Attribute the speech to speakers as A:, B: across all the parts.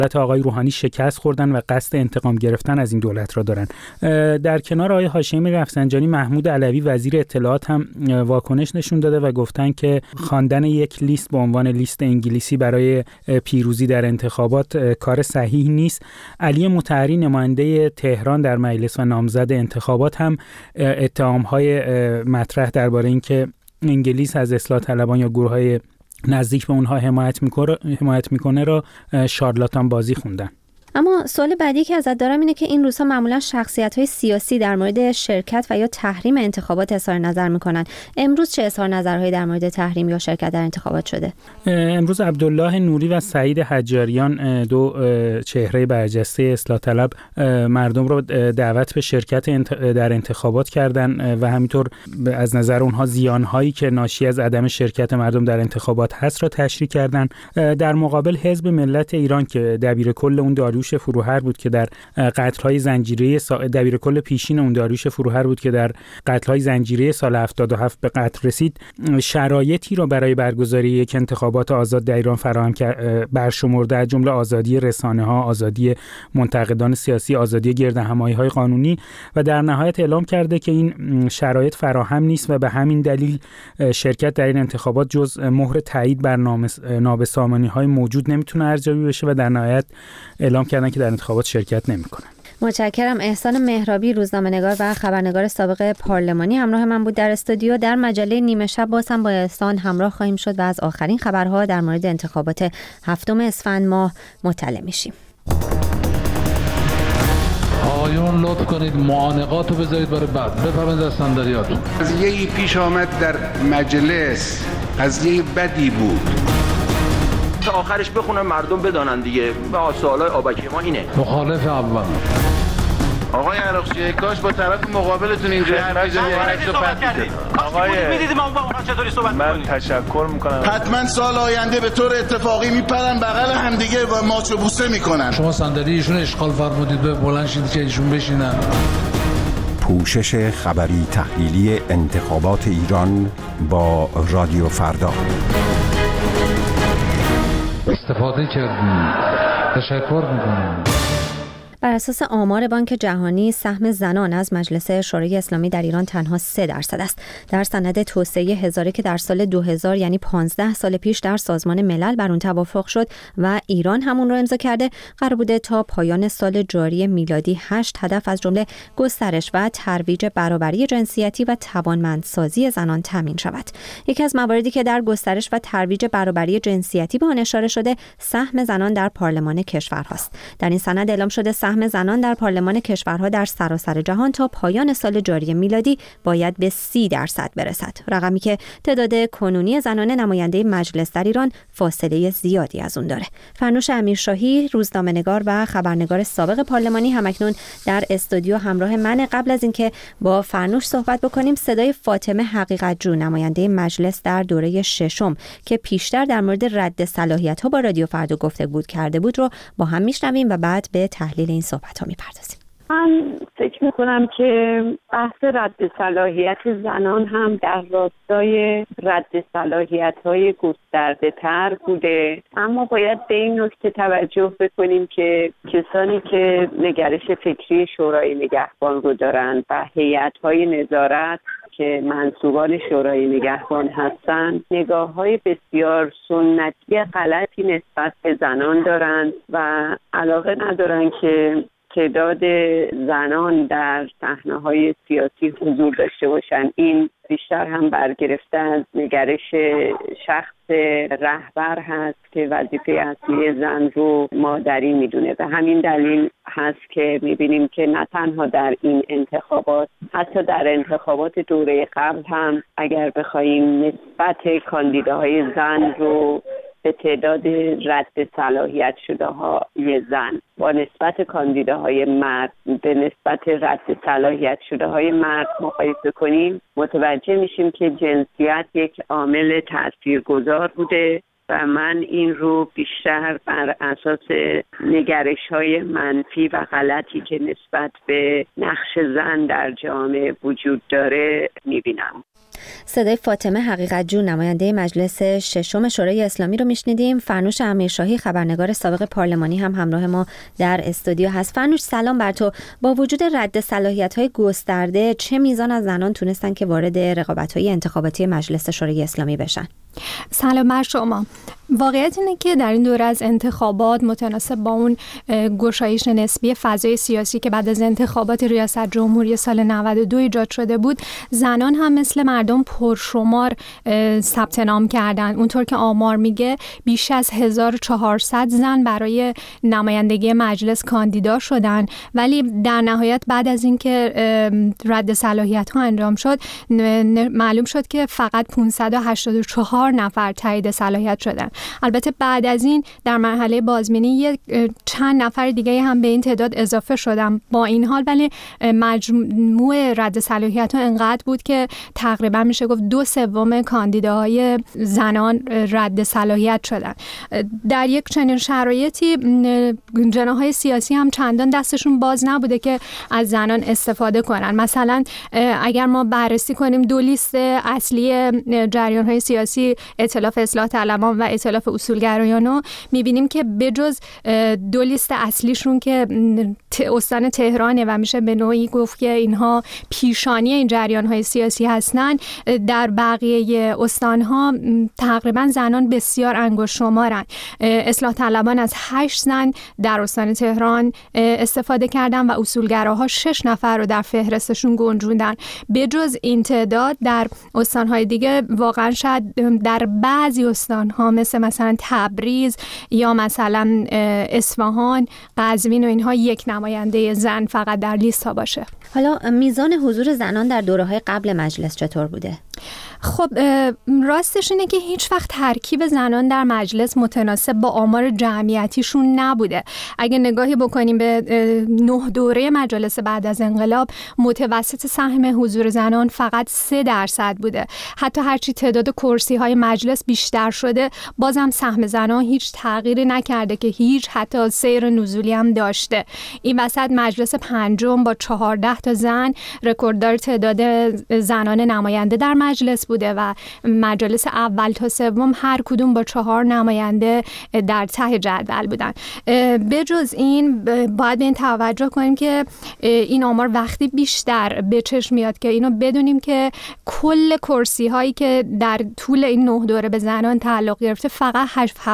A: دولت آقای روحانی شکست خوردن و قصد انتقام گرفتن از این دولت را دارن. در کنار آقای هاشمی رفسنجانی، محمود علوی وزیر اطلاعات هم واکنش نشون داده و گفتن که خواندن یک لیست به عنوان لیست انگلیسی برای پیروزی در انتخابات کار صحیح نیست. علی مطهری نماینده تهران در مجلس و نامزد انتخابات هم اتهام‌های مطرح درباره اینکه انگلیس از اصلاح طلبان یا گروه‌های نزدیک به اونها حمایت میکنه را شارلاتان بازی خوندن.
B: اما سوال بعدی که ازت دارم اینه که این روزها معمولا شخصیت‌های سیاسی در مورد شرکت و یا تحریم انتخابات اظهار نظر میکنن. امروز چه اظهار نظرهایی در مورد تحریم یا شرکت در انتخابات شده؟
A: امروز عبدالله نوری و سعید حجاریان، دو چهره برجسته اصلاح طلب، مردم رو دعوت به شرکت در انتخابات کردن و همینطور از نظر اونها زیان‌هایی که ناشی از عدم شرکت مردم در انتخابات هست را تشریح کردن. در مقابل حزب ملت ایران که دبیرکل اون داریوش فروهر بود که در قتل‌های زنجیره دبیرکل پیشین اون داریوش فروهر بود که در قتل‌های زنجیره سال 77 به قتل رسید، شرایطی را برای برگزاری یک انتخابات آزاد در ایران فراهم برشمرده، از جمله آزادی رسانه‌ها، آزادی منتقدان سیاسی، آزادی گردهمایی‌های قانونی، و در نهایت اعلام کرده که این شرایط فراهم نیست و به همین دلیل شرکت در این انتخابات جز مهر تایید بر نابسامانی‌های موجود نمیتونه ارزیابی بشه و در نهایت اعلام کردن که در انتخابات شرکت نمی‌کنن.
B: متشکرم. احسان مهرابی، روزنامه‌نگار و خبرنگار سابق پارلمانی، همراه من بود در استودیو. در مجله نیمه شب باز هم با احسان همراه خواهیم شد و از آخرین خبرها در مورد انتخابات 7 اسفند ماه مطلع میشیم.
C: آقایون لطف کنید معانقات رو بذارید برای بعد. بفرمایید از صندلیاتون.
D: قضیه‌ای پیش آمد در مجلس، قضیه بدی بود.
E: تا آخرش بخونن مردم بدانن دیگه. به سوالای آبکی ما اینه.
C: مخالف اول.
D: آقای عراقچی، کاش با طرف مقابلتون اینجوری حرف بزنید.
E: آقای میدیدیم ما چطوری صحبت
F: من تشکر میکنم.
D: حتما سال آینده به طور اتفاقی میپرن بغل همدیگه و ماچ و بوسه میکنن.
C: شما صندلی ایشون اشغال فرمودید، به بلند شید که ایشون بشینن.
G: پوشش خبری تحلیلی انتخابات ایران با رادیو فردا.
C: استفاده کردیم. تشکر میکنم.
B: بر اساس آمار بانک جهانی، سهم زنان از مجلس شورای اسلامی در ایران تنها 3% است. در سند توسعه هزاره که در سال 2000 یعنی 15 سال پیش در سازمان ملل بر اون توافق شد و ایران همون رو امضا کرده، قرار بوده تا پایان سال جاری میلادی 8 هدف از جمله گسترش و ترویج برابری جنسیتی و توانمندسازی زنان تامین شود. یکی از مواردی که در گسترش و ترویج برابری جنسیتی به آن اشاره شده، سهم زنان در پارلمان کشورهاست. در این سند اعلام شده سهم زنان در پارلمان کشورها در سراسر جهان تا پایان سال جاری میلادی باید به 30% برسد، رقمی که تعداد کنونی زنان نماینده مجلس در ایران فاصله زیادی از اون داره. فرنوش امیرشاهی، روزنامه‌نگار و خبرنگار سابق پارلمانی، همکنون در استودیو همراه من. قبل از اینکه با فرنوش صحبت بکنیم، صدای فاطمه حقیقت‌جو، نماینده مجلس در دوره ششم که پیشتر در مورد رد صلاحیت‌ها با رادیو فردا گفتگو کرده بود رو با هم میشنویم و بعد به تحلیل این صحبت‌ها میپردازیم.
H: من فکر میکنم که بحث رد صلاحیت زنان هم در راستای رد صلاحیت‌های گسترده‌تر بوده، اما باید به این نکته توجه بکنیم که کسانی که نگرش فکری شورای نگهبان رو دارن و هیئت‌های نظارت که منصوبان شورای نگهبان هستند، نگاه‌های بسیار سنتی غلطی نسبت به زنان دارند و علاقه ندارن که تعداد زنان در صحنه‌های سیاسی حضور داشته باشند. این بیشتر هم برگرفته از نگرش شخص رهبر هست که وظیفه اصلی زن رو مادری میدونه و همین دلیل هست که میبینیم که نه تنها در این انتخابات، حتی در انتخابات دوره قبل هم اگر بخوایم نسبت کاندیداهای زن رو به تعداد رد صلاحیت شده های زن با نسبت کاندیداهای مرد به نسبت رد صلاحیت شده های مرد مقایسه کنیم، متوجه میشیم که جنسیت یک عامل تاثیرگذار بوده و من این رو بیشتر بر اساس نگرش‌های منفی و غلطی که نسبت به نقش زن در جامعه وجود داره می‌بینم.
B: صدای فاطمه حقیقت جون نماینده مجلس ششم شورای اسلامی رو میشنیدیم. فرنوش امیرشاهی خبرنگار سابق پارلمانی هم همراه ما در استودیو هست. فرنوش سلام بر تو. با وجود رد صلاحیت‌های گسترده چه میزان از زنان تونستن که وارد رقابت‌های انتخاباتی مجلس شورای اسلامی بشن؟
F: سلام بر شما. واقعیت اینه که در این دوره از انتخابات متناسب با اون گشایش نسبی فضای سیاسی که بعد از انتخابات ریاست جمهوری سال 92 ایجاد شده بود، زنان هم مثل مردم پرشمار ثبت نام کردن. اونطور که آمار میگه بیش از 1400 زن برای نمایندگی مجلس کاندیدا شدن، ولی در نهایت بعد از اینکه رد صلاحیت‌ها انجام شد معلوم شد که فقط 584 نفر تایید صلاحیت شدن. البته بعد از این در مرحله بازبینی چند نفر دیگه هم به این تعداد اضافه شدن. با این حال ولی مجموع رد صلاحیت ها انقدر بود که تقریبا میشه گفت 2/3 کاندیداهای زنان رد صلاحیت شدن. در یک چنین شرایطی جناح‌های سیاسی هم چندان دستشون باز نبوده که از زنان استفاده کنن. مثلا اگر ما بررسی کنیم دو لیست اصلی جریان‌های سیاسی، ائتلاف اصلاح طلبان و ائتلاف اصولگرایان رو می‌بینیم که بجز دو لیست اصلیشون که استان تهرانه و میشه به نوعی گفت که اینها پیشانی این جریان‌های سیاسی هستن، در بقیه استان‌ها تقریبا زنان بسیار انگشت شمارن. اصلاح طلبان از 8 زن در استان تهران استفاده کردن و اصولگراها 6 نفر رو در فهرستشون گنجوندن. بجز این تعداد در استان‌های دیگه واقعا شاید در بعضی استان‌ها مثلا تبریز یا مثلا اصفهان، قزوین و اینها یک نماینده زن فقط در لیست ها باشه.
B: حالا میزان حضور زنان در دوره‌های قبل مجلس چطور بوده؟
F: خب راستش اینه که هیچ وقت ترکیب زنان در مجلس متناسب با آمار جمعیتیشون نبوده. اگه نگاهی بکنیم به 9 دوره مجالس بعد از انقلاب، متوسط سهم حضور زنان فقط 3% بوده. حتی هرچی تعداد کرسی های مجلس بیشتر شده، بازم سهم زنان هیچ تغییری نکرده که هیچ حتی سیر نزولی هم داشته. این وسط مجلس پنجم با 14 تا زن رکورددار تعداد زنان نماینده در مجلس بوده و مجالس اول تا سوم هر کدوم با 4 نماینده در ته جدول بودن. بجز این باید به این توجه کنیم که این آمار وقتی بیشتر به چشم میاد که اینو بدونیم که کل کرسی هایی که در طول این 9 دوره به زنان تعلق گرفته فقط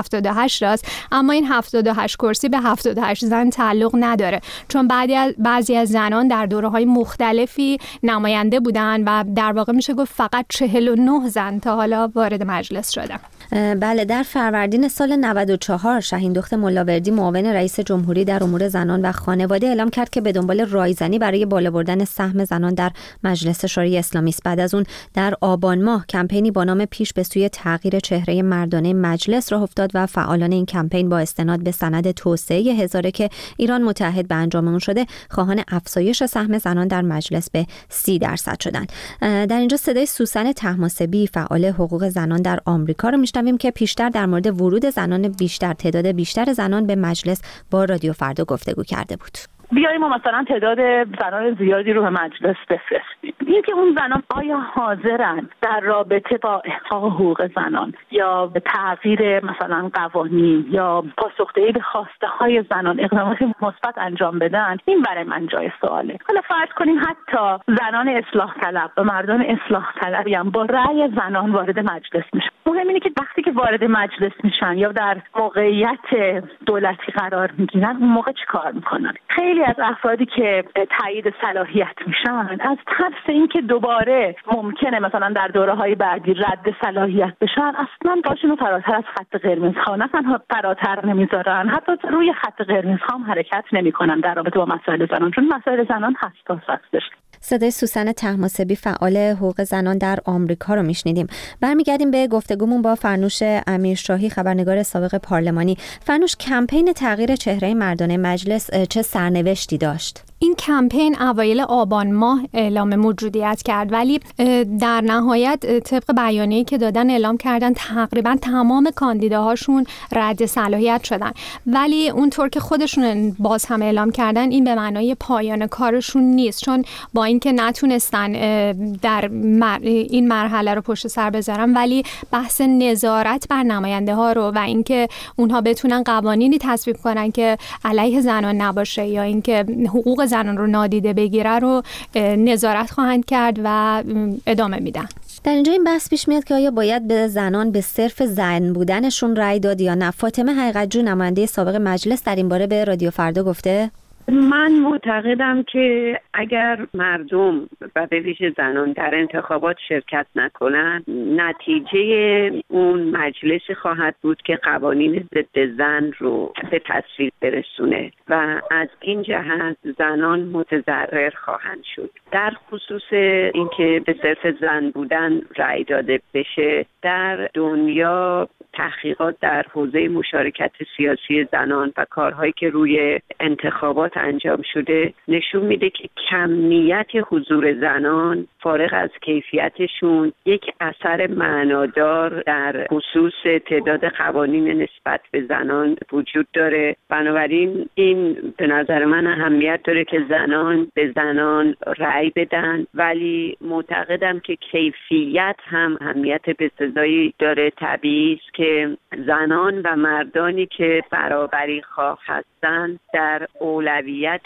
F: 78 است، اما این 78 کرسی به 78 زن تعلق نداره، چون بعضی از زنان در دوره‌های مختلفی نماینده بودن و در واقع میشه گفت فقط 49 زن تا حالا وارد مجلس شدن.
B: بله، در فروردین سال 94 شاهین دخت ملاوردی معاون رئیس جمهوری در امور زنان و خانواده اعلام کرد که به دنبال رایزنی برای بالا بردن سهم زنان در مجلس شورای اسلامی است. بعد از اون در آبان ماه کمپینی با نام پیش به سوی تغییر چهره مردانه مجلس راه افتاد و فعالان این کمپین با استناد به سند توسعه هزاره که ایران متحد به انجام اون شده، خواهان افزایش سهم زنان در مجلس به 30% شدند. در اینجا صدای سوسن طهماسبی فعال حقوق زنان در آمریکا رو میشنویم که پیشتر در مورد ورود زنان بیشتر، تعداد بیشتر زنان به مجلس با رادیو فردا گفتگو کرده بود.
H: بیاییم ما مثلا تعداد زنان زیادی رو به مجلس بفرستیم. این که اون زنان آیا حاضرن در رابطه با احقاق حقوق زنان یا به تغییر مثلا قوانین یا پاسخدهی به خواسته های زنان اقدامات مثبت انجام بدن، این برای من جای سواله. حالا فرض کنیم حتی زنان اصلاح طلب و مردان اصلاح طلبی هم با رأی زنان وارد مجلس میشن. مهم اینه که وقتی که وارد مجلس میشن یا در موقعیت دولتی قرار میگیرن، اون موقع چیکار میکنن؟ خیلی از افرادی که تایید صلاحیت میشن از ترس اینکه دوباره ممکنه مثلا در دوره‌های بعدی رد صلاحیت بشن، اصلا باشون فراتر از خط قرمز ها، نه تنها فراتر نمیذارن، حتی روی خط قرمز ها هم حرکت نمیکنن در رابطه با مسائل زنان، چون مسائل زنان حساس هستش.
B: صدای سوسن طهماسبی فعال حقوق زنان در آمریکا رو میشنیدیم. برمیگردیم به گفتگومون با فرنوش امیرشاهی خبرنگار سابق پارلمانی. فرنوش، کمپین تغییر چهره مردانه مجلس چه سرنوشتی داشت؟
F: این کمپین اوایل آبان ماه اعلام موجودیت کرد، ولی در نهایت طبق بیانیه‌ای که دادن اعلام کردن تقریبا تمام کاندیداهاشون رد صلاحیت شدن، ولی اونطور که خودشون باز هم اعلام کردن این به معنای پایان کارشون نیست، چون با اینکه نتونستن در این مرحله رو پشت سر بذارن، ولی بحث نظارت بر نماینده ها رو و اینکه اونها بتونن قوانینی تصویب کنن که علیه زنان نباشه یا اینکه حقوق زنان رو نادیده بگیره رو نظارت خواهند کرد و ادامه میدن.
B: در اینجا این بحث پیش میاد که آیا باید به زنان به صرف زن بودنشون رأی داد یا نه؟ فاطمه حقیقت‌جو نماینده سابق مجلس در این باره به رادیو فردا گفته
H: من معتقدم که اگر مردم و به ویژه زنان در انتخابات شرکت نکنند، نتیجه اون مجلسی خواهد بود که قوانین ضد زن رو به تصویب برسونه و از این جهت زنان متضرر خواهند شد. در خصوص اینکه به صرف زن بودن رأی داده بشه، در دنیا تحقیقات در حوزه مشارکت سیاسی زنان و کارهایی که روی انتخابات انجام شده نشون میده که کمیت حضور زنان فارغ از کیفیتشون یک اثر معنادار در خصوص تعداد قوانین نسبت به زنان وجود داره. بنابراین این به نظر من اهمیت داره که زنان به زنان رأی بدن، ولی معتقدم که کیفیت هم اهمیت بسزایی داره. طبیعی است که زنان و مردانی که برابری خواه هستند در اولویت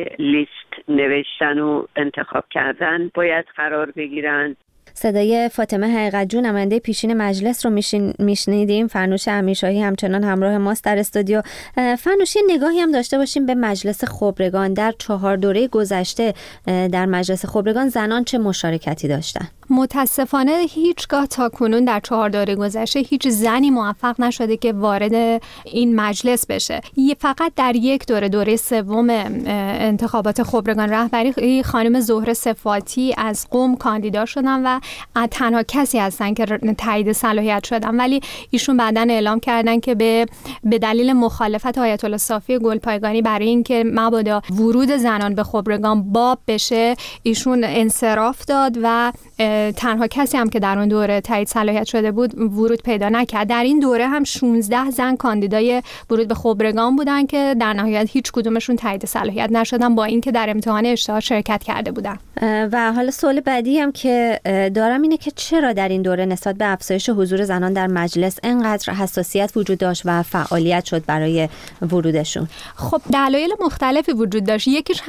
H: لیست نوشتن و انتخاب کردن باید قرار بگیرند.
B: صدای فاطمه حقیقت‌جو نماینده پیشین مجلس رو میشنیدیم. فرنوش امیرشاهی همچنان همراه ماست در استودیو. فرنوش، نگاهی هم داشته باشیم به مجلس خبرگان. در 4 دوره گذشته در مجلس خبرگان زنان چه مشارکتی داشتن؟
F: متاسفانه هیچگاه تا کنون در 4 دوره گذشته هیچ زنی موفق نشده که وارد این مجلس بشه. فقط در یک دوره سوم انتخابات خبرگان رهبری خانم زهره صفاتی از قم کاندیدا شدن و تنها کسی هستن که تایید صلاحیت شدن، ولی ایشون بعداً اعلام کردن که به دلیل مخالفت آیت الله صافی گلپایگانی برای اینکه مبادا ورود زنان به خبرگان باب بشه ایشون انصراف داد و تنها کسی هم که در اون دوره تایید صلاحیت شده بود ورود پیدا نکرد. در این دوره هم 16 زن کاندیدای ورود به خبرگان بودن که در نهایت هیچ کدومشون تایید صلاحیت نشدن با اینکه در امتحان اشتهار شرکت کرده بودن.
B: و حالا سوال بعدی هم که دارم اینه که چرا در این دوره نسبت به افزایش حضور زنان در مجلس اینقدر حساسیت وجود داشت و فعالیت شد برای ورودشون؟
F: خب دلایل مختلفی وجود داشت.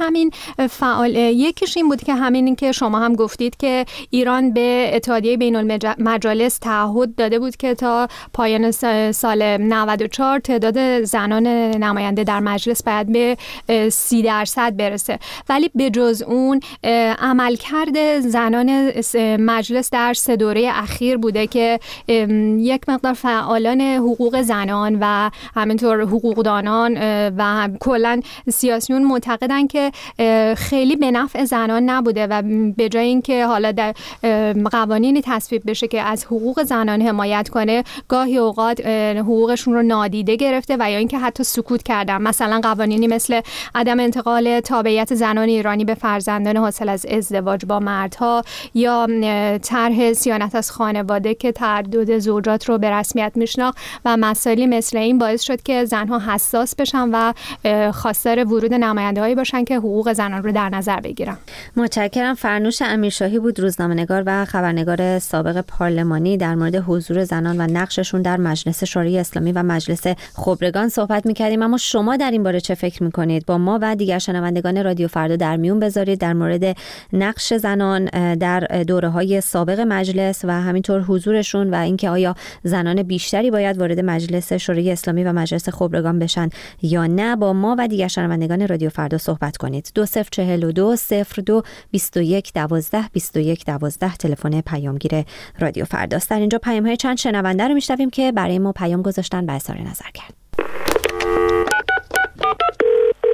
F: یکیش این بود که همین که شما هم گفتید که ایران به اتحادیه بین المجالس تعهد داده بود که تا پایان سال 94 تعداد زنان نماینده در مجلس باید به 30% برسه، ولی به جز اون عملکرد زنان مجلس در 3 دوره اخیر بوده که یک مقدار فعالان حقوق زنان و همینطور حقوقدانان و کلا سیاسیون معتقدن که خیلی به نفع زنان نبوده و به جای اینکه حالا در قوانینی تصویب بشه که از حقوق زنان حمایت کنه، گاهی اوقات حقوقشون رو نادیده گرفته و یا اینکه حتی سکوت کردن. مثلا قوانینی مثل عدم انتقال تابعیت زنان ایرانی به فرزندان حاصل از ازدواج با مردها یا طرح صیانت از خانواده که تعدد زوجات رو به رسمیت میشناخت و مسائلی مثل این باعث شد که زنها حساس بشن و خواستار ورود نماینده‌هایی باشن که حقوق زنان رو در نظر بگیرن.
B: متشکرم. فرنوش امیرشاهی بود، روزنامه‌نگار و خبرنگار سابق پارلمانی، در مورد حضور زنان و نقششون در مجلس شورای اسلامی و مجلس خبرگان صحبت می‌کردیم. اما شما در این باره چه فکر می‌کنید؟ با ما و دیگر شنوندگان رادیو فردا در میون بذارید در مورد نقش زنان در دوره‌های سابق مجلس و همینطور حضورشون و اینکه آیا زنان بیشتری باید وارد مجلس شورای اسلامی و مجلس خبرگان بشن یا نه. با ما و دیگر شنوندگان رادیو فردا صحبت کنید. 2042 02 21 12 21 12 تلفن پیامگیر رادیو فرداست. در اینجا پیام‌های چند شنونده رو میشنویم که برای ما پیام گذاشتن و اظهار نظر کرد.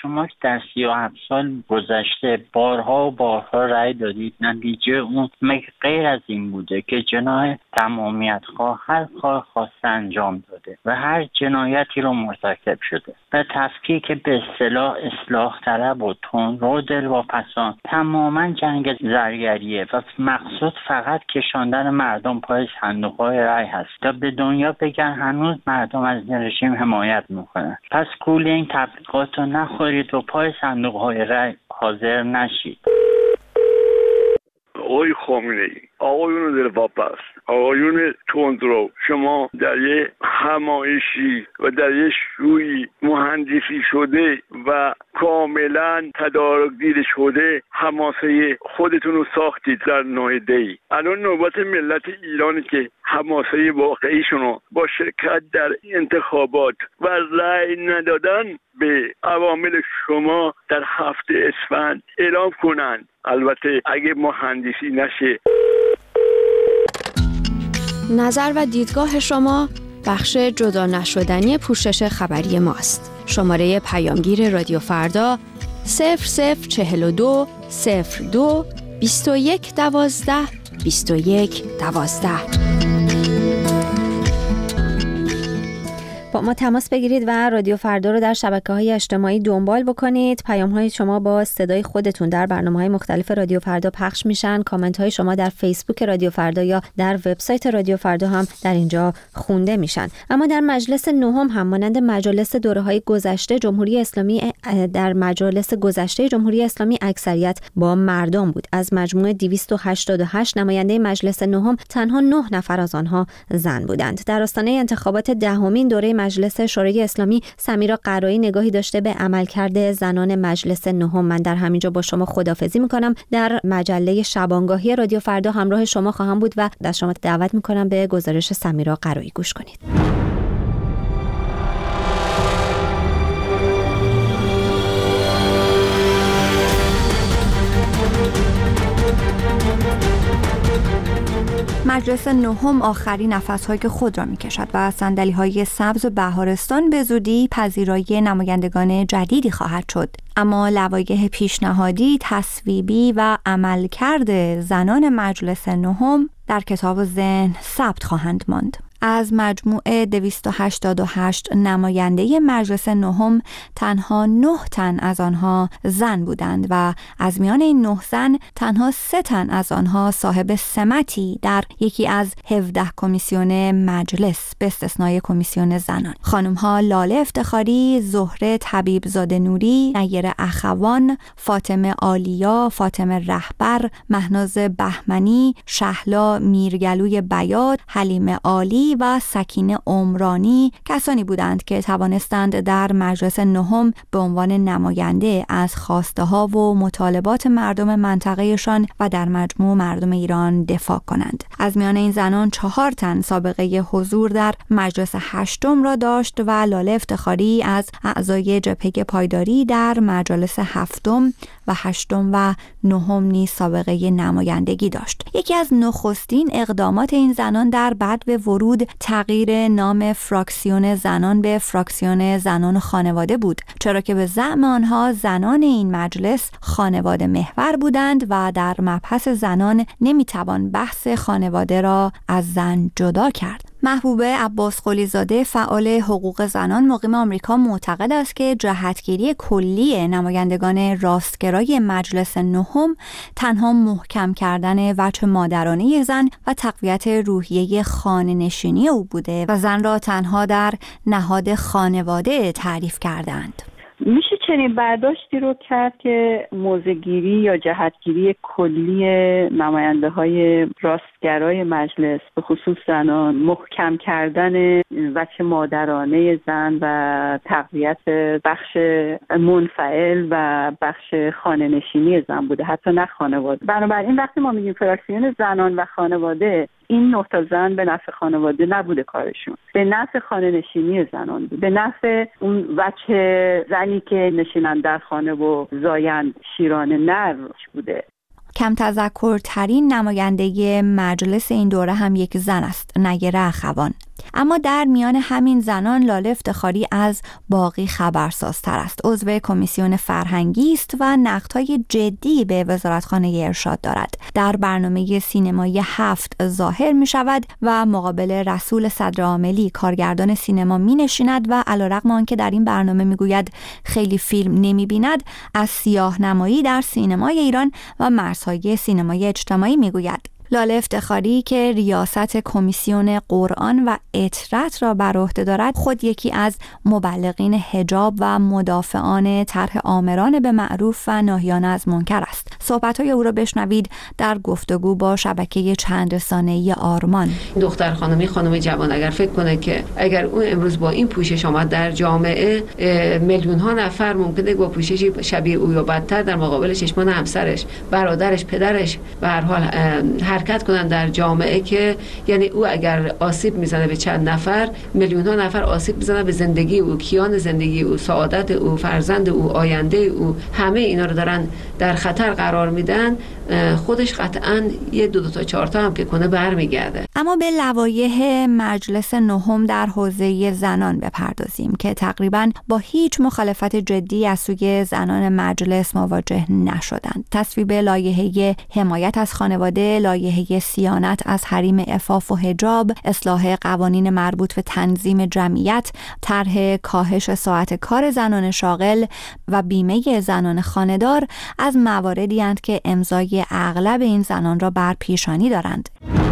I: شما که در 37 سال گذشته بارها و بارها رأی دادید، نتیجه اون مگه غیر از این بوده که جناح تمامیت خواه هر کار خواسته انجام داده و هر جنایتی رو مرتکب شده و تفکیک به اصلاح طلب و تندرو دلواپسان تماما جنگ زرگریه و مقصود فقط کشاندن مردم پای صندوق‌های رأی هست تا به دنیا بگن هنوز مردم از این رژیم حمایت میکنن. پس گول این تبلیغات رو نخورید و پای صندوق‌های رأی حاضر نشید.
J: آقای خامنه‌ای، آقایون دلواپس، آقایون تندرو، شما در یه همایشی و در یه شویی مهندسی شده و کاملا تدارک‌گیر شده حماسه خودتون رو ساختید در ناحیه‌ای. الان نوبت ملت ایرانی که حماسه واقعیشون رو با شرکت در انتخابات و رأی ندادن به عوامل شما در 7 اسفند اعلام کنند. البته اگه مهندسی نشه.
B: نظر و دیدگاه شما بخش جدا نشدنی پوشش خبری ماست. شماره پیامگیر رادیو فردا 0042 02 21 12 21 12. با ما تماس بگیرید و رادیو فردا رو در شبکه‌های اجتماعی دنبال بکنید. پیام‌های شما با صدای خودتون در برنامه‌های مختلف رادیو فردا پخش میشن. کامنت‌های شما در فیسبوک رادیو فردا یا در وبسایت رادیو فردا هم در اینجا خونده میشن. اما در مجلس نهم هم مانند مجالس دوره‌های گذشته جمهوری اسلامی اکثریت با مردم بود. از مجموع 288 نماینده مجلس نهم تنها 9 نفر از آنها زن بودند. در آستانه انتخابات دهمین دوره مجلس شورای اسلامی سمیرا قرایی نگاهی داشته به عملکرد زنان مجلس نهم. من در همینجا با شما خداحافظی میکنم. در مجله شبانگاهی رادیو فردا همراه شما خواهم بود و از شما دعوت میکنم به گزارش سمیرا قرایی گوش کنید.
K: مجلس نهم آخرین نفس‌های خود را می‌کشد و صندلی‌های سبز بهارستان به زودی پذیرای نمایندگان جدیدی خواهد شد. اما لوایح پیشنهادی، تصویبی و عملکرد زنان مجلس نهم در کتاب ذهن ثبت خواهند ماند. از مجموع 288 نماینده مجلس نهم تنها 9 تن از آنها زن بودند و از میان این 9 زن تنها 3 تن از آنها صاحب سمتی در یکی از 17 کمیسیون مجلس به استثنای کمیسیون زنان. خانم‌ها لاله افتخاری، زهره طبیبزاده نوری، نیر اخوان، فاطمه آلیا، فاطمه رهبر، مهناز بهمنی، شهلا میرگلوی بیات، حلیمه عالی و سکینه عمرانی کسانی بودند که توانستند در مجلس نهم به عنوان نماینده از خواسته ها و مطالبات مردم منطقهشان و در مجموع مردم ایران دفاع کنند. از میان این زنان 4 تن سابقه حضور در مجلس هشتم را داشت و لاله افتخاری از اعضای جبهه پایداری در مجالس هفتم و هشتم و نهم نیز سابقه نمایندگی داشت. یکی از نخستین اقدامات این زنان در بدو ورود تغییر نام فراکسیون زنان به فراکسیون زنان خانواده بود، چرا که به زعم آنها زنان این مجلس خانواده محور بودند و در مبحث زنان نمیتوان بحث خانواده را از زن جدا کرد. محبوبه عباس قلی‌زاده فعال حقوق زنان مقیم آمریکا معتقد است که جهتگیری کلی نمایندگان راستگرای مجلس نهم تنها محکم کردن وجه مادرانه زن و تقویت روحیه خانه‌نشینی او بوده و زن را تنها در نهاد خانواده تعریف کردند.
H: میشه چنین برداشتی رو کرد که موضع‌گیری یا جهتگیری کلی نماینده های راستگرای مجلس به خصوص زنان محکم کردن وجه مادرانه زن و تقویت بخش منفعل و بخش خانه‌نشینی زن بوده، حتی نه خانواده. بنابراین وقتی ما میگیم فراکسیون زنان و خانواده، این 9 تا زن به نفع خانواده نبوده کارشون، به نفع خانه‌نشینی زنان بود، به نفع اون وجه زنی که نشینن در خانه و زایند شیران نر بوده.
K: کم تذکرترین نماینده مجلس این دوره هم یک زن است، نیر اخوان. اما در میان همین زنان لاله افتخاری از باقی خبرسازتر است. عضو کمیسیون فرهنگی است و نقدهای جدی به وزارتخانه ارشاد دارد. در برنامه سینمایی 7 ظاهر می شود و مقابل رسول صدرعاملی کارگردان سینما می نشیند و علیرغم آنکه در این برنامه می گوید خیلی فیلم نمی بیند، از سیاه نمایی در سینمای ایران و مرزهای سینمای اجتماعی می گوید. لاله افتخاری که ریاست کمیسیون قرآن و اطرت را بر عهده دارد، خود یکی از مبلغین حجاب و مدافعان طرح آمران به معروف و ناهیان از منکر است. صحبت‌های او را بشنوید در گفتگو با شبکه چند رسانه‌ای آرمان.
L: دختر خانم جوان اگر فکر کنه که اگر اون امروز با این پوشش آمد در جامعه، میلیون‌ها نفر ممکنه با پوششی شبیه او یا بدتر در مقابل چشمان همسرش، برادرش، پدرش به هر حال حرکت کنن در جامعه، که یعنی او اگر آسیب میزنه به چند نفر، میلیون‌ها نفر آسیب میزنن به زندگی او، کیان زندگی او، سعادت او، فرزند او، آینده او، همه اینا رو دارن در خطر قرار میدن. خودش قطعاً یه 2 تا 4 تا هم که کنه برمیگرده.
K: اما به لوایح مجلس نهم در حوزه زنان بپردازیم که تقریباً با هیچ مخالفت جدی از سوی زنان مجلس مواجه نشدند. تصویب لایحه حمایت از خانواده، لایحه صیانت از حریم عفاف و حجاب، اصلاح قوانین مربوط به تنظیم جمعیت، طرح کاهش ساعت کار زنان شاغل و بیمه زنان خانه‌دار از مواردی اند که امضای اغلب این زنان را بر پیشانی دارند.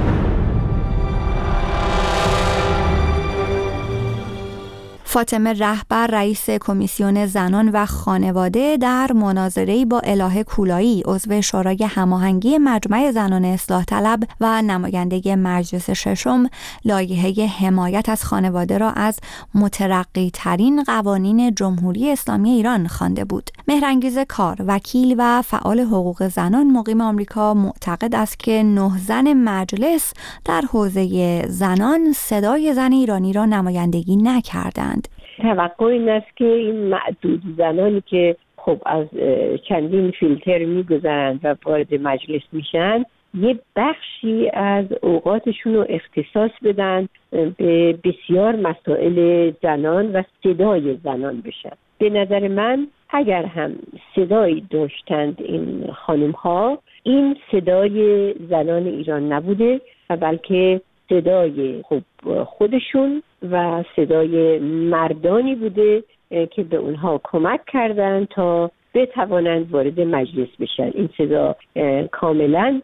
K: فاطمه رهبر رئیس کمیسیون زنان و خانواده در مناظره‌ای با الهه کولایی عضو شورای هماهنگی مجمع زنان اصلاح طلب و نماینده مجلس ششم لایحه حمایت از خانواده را از مترقی ترین قوانین جمهوری اسلامی ایران خوانده بود. مهرانگیز کار، وکیل و فعال حقوق زنان مقیم آمریکا معتقد است که 9 زن مجلس در حوزه زنان صدای زن ایرانی را نمایندگی نکردند.
M: توقع این است که این معدود زنانی که خب از چندین فیلتر میگذرند و وارد مجلس میشن، یه بخشی از اوقاتشون رو اختصاص بدن به بسیار مسائل زنان و صدای زنان بشن. به نظر من اگر هم صدایی داشتند این خانم ها، این صدای زنان ایران نبوده و بلکه صدای خودشون و صدای مردانی بوده که به اونها کمک کردن تا بتوانند وارد مجلس بشن. این صدا کاملا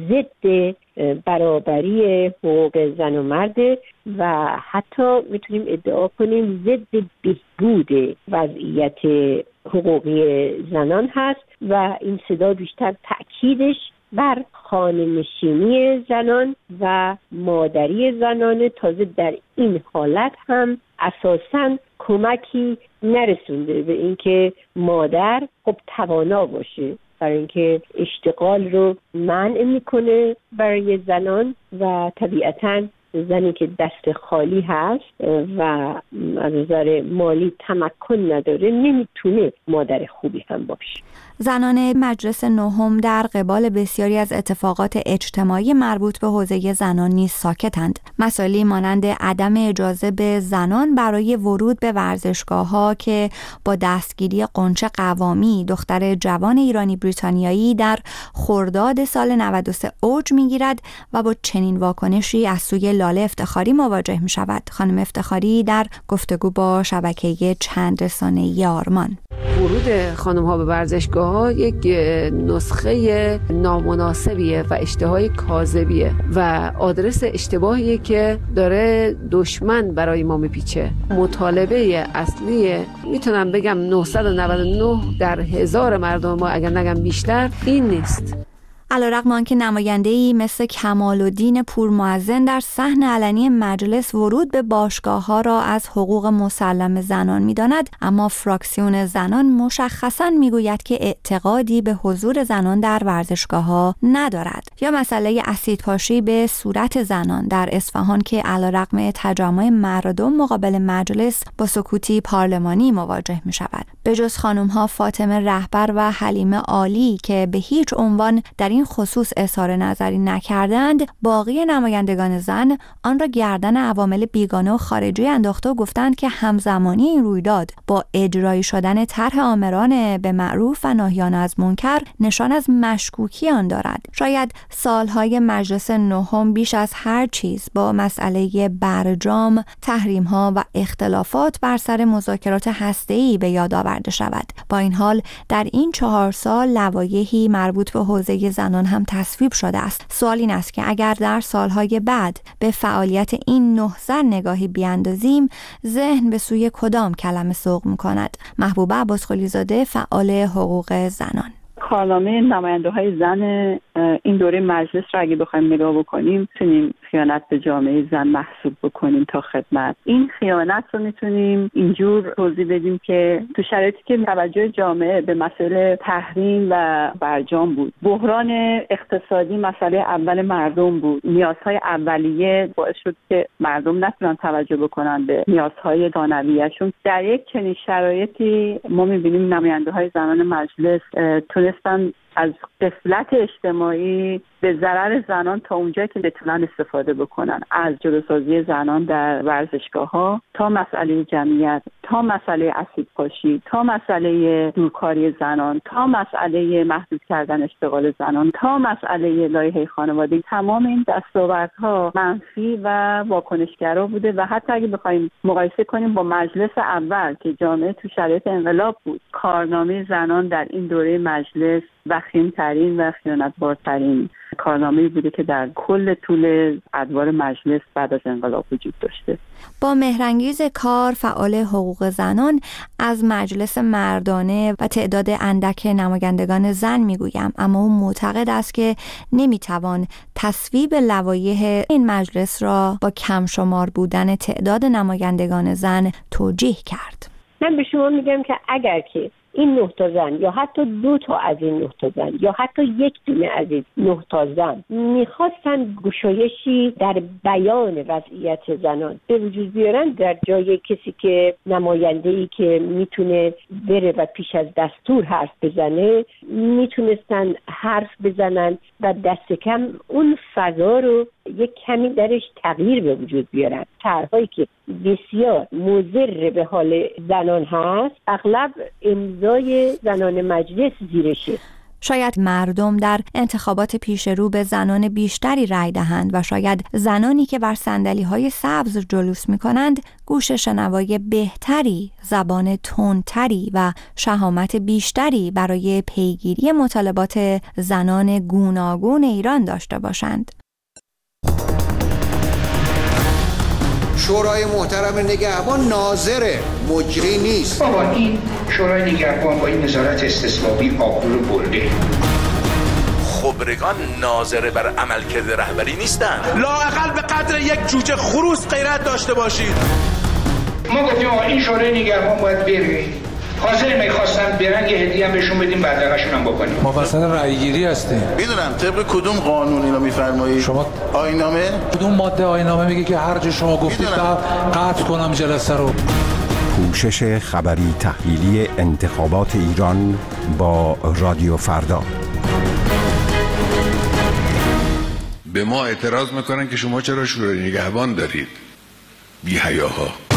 M: ضد برابری حقوق زن و مرد و حتی میتونیم ادعا کنیم ضد بهبود وضعیت حقوقی زنان هست و این صدا بیشتر تأکیدش بر خانه‌نشینی زنان و مادری زنان، تازه در این حالت هم اساساً کمکی نرسونده به اینکه مادر خب توانا باشه، برای اینکه اشتغال رو منع میکنه برای زنان و طبیعتاً زنی که دست خالی هست و از نظر مالی تمکن نداره نمیتونه مادر خوبی هم باشه.
K: زنان مجلس نهم در قبال بسیاری از اتفاقات اجتماعی مربوط به حوزه زنان نیز ساکتند. مسائلی مانند عدم اجازه به زنان برای ورود به ورزشگاه‌ها که با دستگیری قنچه قوامی، دختر جوان ایرانی بریتانیایی، در خرداد سال 93 اوج می‌گیرد و با چنین واکنشی از سوی لاله افتخاری مواجه می‌شود. خانم افتخاری در گفتگو با شبکه چند رسانه‌ای آرمان:
L: ورود خانم‌ها به ورزشگاه‌ها یک نسخه نامناسبیه و اشتهای کاذبیه و آدرس اشتباهیه که داره دشمن برای ما میپیچه. مطالبه اصلی میتونم بگم 999 در 1000 مردم ما، اگر نگم بیشتر، این نیست.
K: علیرغم آنکه نماینده‌ای مثل کمال‌الدین پورمعظم در صحن علنی مجلس ورود به باشگاه‌ها را از حقوق مسلم زنان می‌داند، اما فراکسیون زنان مشخصاً می‌گوید که اعتقادی به حضور زنان در ورزشگاه‌ها ندارد. یا مسئله اسیدپاشی به صورت زنان در اصفهان که علیرغم تجمع مردم مقابل مجلس با سکوتی پارلمانی مواجه می‌شود. به جز خانم‌ها فاطمه رهبر و حلیمه عالی که به هیچ عنوان در این این خصوص اظهار نظری نکردند، باقی نمایندگان زن آن را گردن عوامل بیگانه و خارجی انداخته و گفتند که همزمانی این رویداد با اجرایی شدن طرح آمران به معروف و ناهیان از منکر نشان از مشکوکی آن دارد. شاید سالهای مجلس نهم بیش از هر چیز با مسئله برجام، تحریم‌ها و اختلافات بر سر مذاکرات هسته‌ای به یاد آورده شود. با این حال در این 4 سال لوایحی مربوط به حوزه زنان هم تصویب شده است. سوال این است که اگر در سالهای بعد به فعالیت این 9 زن نگاهی بیاندازیم، ذهن به سوی کدام کلمه سوق می‌کند؟ محبوبه عباسقلی‌زاده، فعال حقوق زنان.
H: کارنامه نماینده‌های زن این دوره مجلس را اگه بخوایم نگاه بکنیم، میتونیم خیانت به جامعه زن محسوب بکنیم تا خدمت. این خیانت رو میتونیم اینجور توضیح بدیم که تو شرایطی که توجه جامعه به مسئله تحریم و برجام بود، بحران اقتصادی مسئله اول مردم بود، نیازهای اولیه باعث شد که مردم نتونن توجه بکنن به نیازهای ثانویه‌شون. در یک چنین شرایطی ما میبینیم نماینده‌های زنان مجلس تونستن از غفلت اجتماعی به ضرر زنان تا اونجایی که بتونن استفاده بکنن، از جلوسازی زنان در ورزشگاه‌ها تا مسئله جمعیت، تا مسئله اسیدپاشی، تا مسئله دورکاری زنان، تا مسئله محدود کردن اشتغال زنان، تا مسئله لایحه خانواده. تمام این دستاوردها منفی و واکنشگرا بوده و حتی اگه بخوایم مقایسه کنیم با مجلس اول که جامعه تو شرایط انقلاب بود، کارنامه زنان در این دوره مجلس وخیم‌ترین و خیانتبارترین کارنامه‌ای بوده که در کل طول ادوار مجلس بعد از انقلاب وجود داشته.
K: با مهرانگیز کار، فعال حقوق زنان، از مجلس مردانه و تعداد اندک نمایندگان زن میگویم، اما او معتقد است که نمیتوان تصویب لوایح این مجلس را با کم شمار بودن تعداد نمایندگان زن توجیه کرد.
M: من به شما میگم که اگر که این 9 تا زن یا حتی 2 تا از این 9 تا زن یا حتی 1 دونه از این 9 تا زن میخواستن گشایشی در بیان وضعیت زنان به وجود بیارن، در جای کسی که نماینده‌ای که میتونه بره و پیش از دستور حرف بزنه، میتونستن حرف بزنن و دست کم اون فضا رو یک کمی درش تغییر به وجود بیارن. طرحهایی که بسیار مضر به حال زنان هست، اغلب امضای زنان مجلس زیرشه.
K: شاید مردم در انتخابات پیش رو به زنان بیشتری رأی دهند و شاید زنانی که بر صندلی‌های سبز جلوس می‌کنند گوش شنوای بهتری، زبان تندتری و شهامت بیشتری برای پیگیری مطالبات زنان گوناگون ایران داشته باشند.
N: شورای محترم نگهبان ناظره، مجری نیست.
O: بابا این شورای نگهبان با این نظارت استثنایی آقول رو برده.
P: خبرگان ناظره بر عملکرد رهبری نیستن.
Q: لااقل به قدر یک جوجه خروس غیرت داشته باشید.
O: ما گفتیم این شورای نگهبان باید بره. حاضر میخواستن برن یه هدیه هم بهشون بدیم، بدرقشون هم بکنیم.
C: ما وسط رأی‌گیری هستیم.
D: میدونم طبق کدوم قانون اینو میفرمایید؟
C: شما
D: آیین‌نامه؟
C: کدوم ماده آیین‌نامه میگه که هر جا شما گفتید قطع کنم جلسه رو؟
G: پوشش خبری تحلیلی انتخابات ایران با رادیو فردا.
R: به ما اعتراض میکنن که شما چرا شورای نگهبان دارید؟ بی‌حیاها.